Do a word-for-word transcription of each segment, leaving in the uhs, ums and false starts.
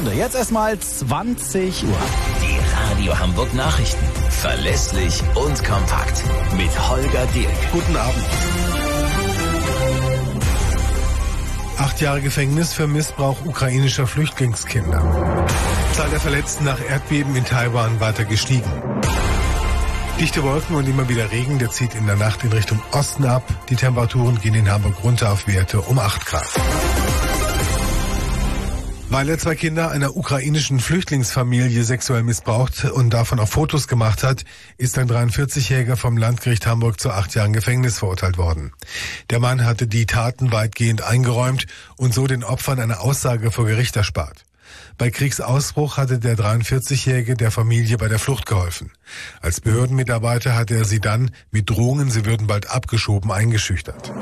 Stunde. Jetzt erstmal zwanzig Uhr. Die Radio Hamburg Nachrichten. Verlässlich und kompakt. Mit Holger Dirk. Guten Abend. Acht Jahre Gefängnis für Missbrauch ukrainischer Flüchtlingskinder. Zahl der Verletzten nach Erdbeben in Taiwan weiter gestiegen. Dichte Wolken und immer wieder Regen, der zieht in der Nacht in Richtung Osten ab. Die Temperaturen gehen in Hamburg runter auf Werte um acht Grad. Weil er zwei Kinder einer ukrainischen Flüchtlingsfamilie sexuell missbraucht und davon auch Fotos gemacht hat, ist ein dreiundvierzigjähriger vom Landgericht Hamburg zu acht Jahren Gefängnis verurteilt worden. Der Mann hatte die Taten weitgehend eingeräumt und so den Opfern eine Aussage vor Gericht erspart. Bei Kriegsausbruch hatte der dreiundvierzigjährige der Familie bei der Flucht geholfen. Als Behördenmitarbeiter hatte er sie dann mit Drohungen, sie würden bald abgeschoben, eingeschüchtert.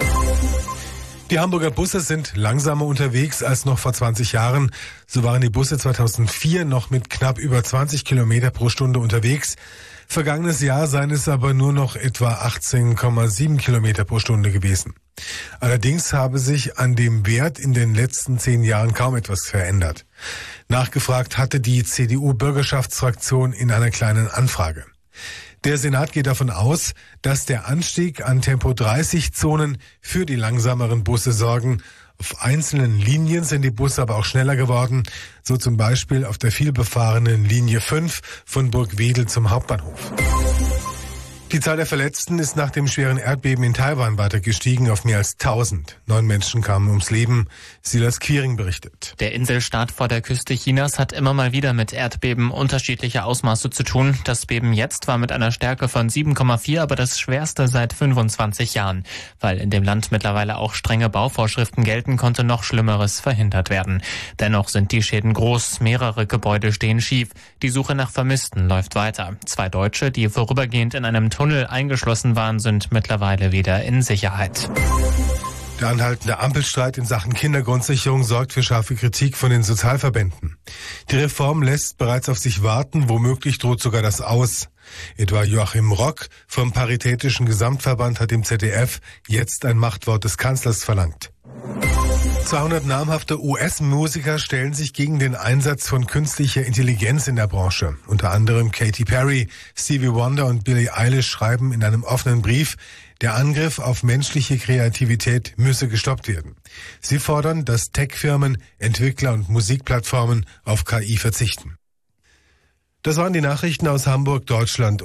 Die Hamburger Busse sind langsamer unterwegs als noch vor zwanzig Jahren. So waren die Busse zweitausendvier noch mit knapp über zwanzig Kilometer pro Stunde unterwegs. Vergangenes Jahr seien es aber nur noch etwa achtzehn Komma sieben Kilometer pro Stunde gewesen. Allerdings habe sich an dem Wert in den letzten zehn Jahren kaum etwas verändert. Nachgefragt hatte die C D U-Bürgerschaftsfraktion in einer kleinen Anfrage. Der Senat geht davon aus, dass der Anstieg an Tempo dreißig Zonen für die langsameren Busse sorgen. Auf einzelnen Linien sind die Busse aber auch schneller geworden, so zum Beispiel auf der vielbefahrenen Linie fünf von Burgwedel zum Hauptbahnhof. Die Zahl der Verletzten ist nach dem schweren Erdbeben in Taiwan weiter gestiegen auf mehr als tausend. Neun Menschen kamen ums Leben. Silas Quiring berichtet. Der Inselstaat vor der Küste Chinas hat immer mal wieder mit Erdbeben unterschiedlicher Ausmaße zu tun. Das Beben jetzt war mit einer Stärke von sieben Komma vier, aber das schwerste seit fünfundzwanzig Jahren. Weil in dem Land mittlerweile auch strenge Bauvorschriften gelten, konnte noch Schlimmeres verhindert werden. Dennoch sind die Schäden groß. Mehrere Gebäude stehen schief. Die Suche nach Vermissten läuft weiter. Zwei Deutsche, die vorübergehend in einem Tunnel eingeschlossen waren, sind mittlerweile wieder in Sicherheit. Der anhaltende Ampelstreit in Sachen Kindergrundsicherung sorgt für scharfe Kritik von den Sozialverbänden. Die Reform lässt bereits auf sich warten, womöglich droht sogar das Aus. Etwa Joachim Rock vom Paritätischen Gesamtverband hat im Z D F jetzt ein Machtwort des Kanzlers verlangt. zweihundert namhafte U S-Musiker stellen sich gegen den Einsatz von künstlicher Intelligenz in der Branche. Unter anderem Katy Perry, Stevie Wonder und Billie Eilish schreiben in einem offenen Brief, der Angriff auf menschliche Kreativität müsse gestoppt werden. Sie fordern, dass Tech-Firmen, Entwickler und Musikplattformen auf K I verzichten. Das waren die Nachrichten aus Hamburg, Deutschland